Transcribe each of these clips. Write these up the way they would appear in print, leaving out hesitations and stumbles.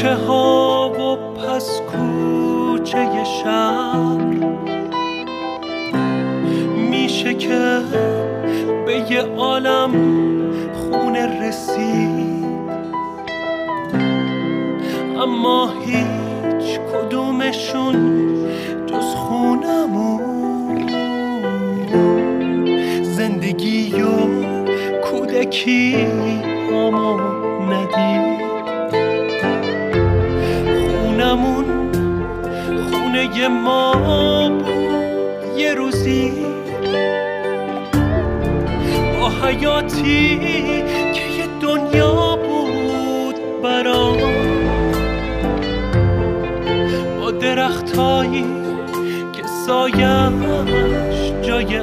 کوچه ها و پس کوچه شهر میشه که به یه عالم خونه رسید، اما هیچ کدومشون جز خونمون زندگی و کودکی همو ندید. خونمون خونه ما بود یه روزی، با حیاتی که یه دنیا بود برام، با درختایی که سایش جای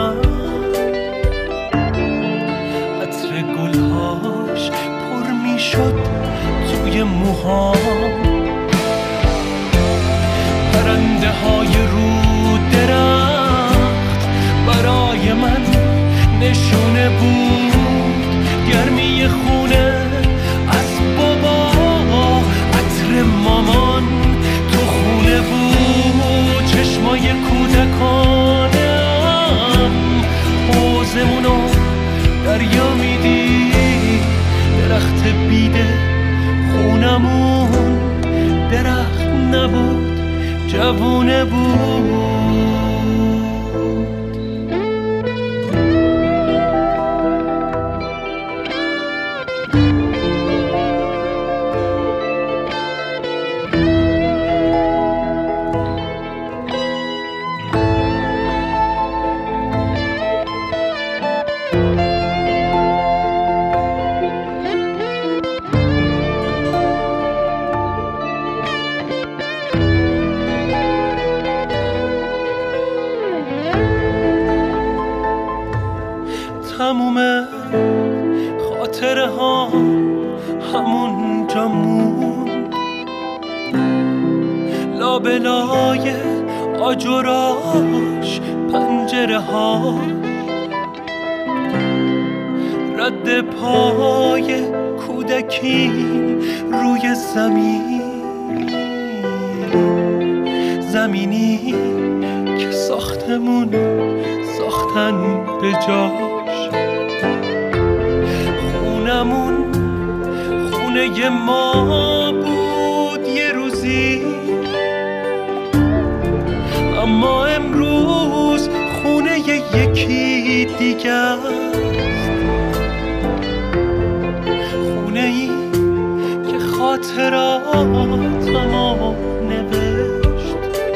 عطر گلهاش پر می شد توی موهام، پرنده های رو درخت برای من نشونه بود گرمی خونه از بابا، عطر مامان تو خونه بود، چشمای کودکانم حوضمونو دریا میدید، درخت بیده خونمون درخت نبود جوونه بود. تموم خاطره ها همون جا موند، لابلای آجراش پنجره ها، رد پای کودکی روی زمینی که ساختمون ساختن به جاش. خونمون خونه ما بود یه روزی، اما امروز خونه یکی دیگه است، خونه ای که خاطراتمو نوشت،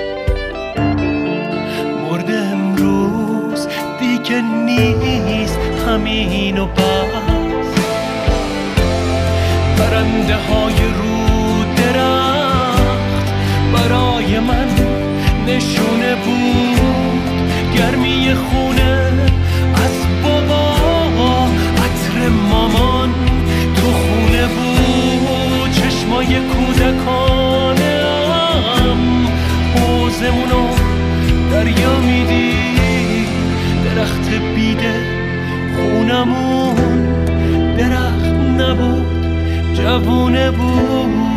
مرده امروز دیگه نیست همین و بس. پرنده های رو درخت برای من نشونه بود گرمی خونه از بابا، عطر مامان تو خونه بود، چشمای کودکانم حوضمونو دریا میدید، درخت بیده خونمون درخت نبود جوونه بود.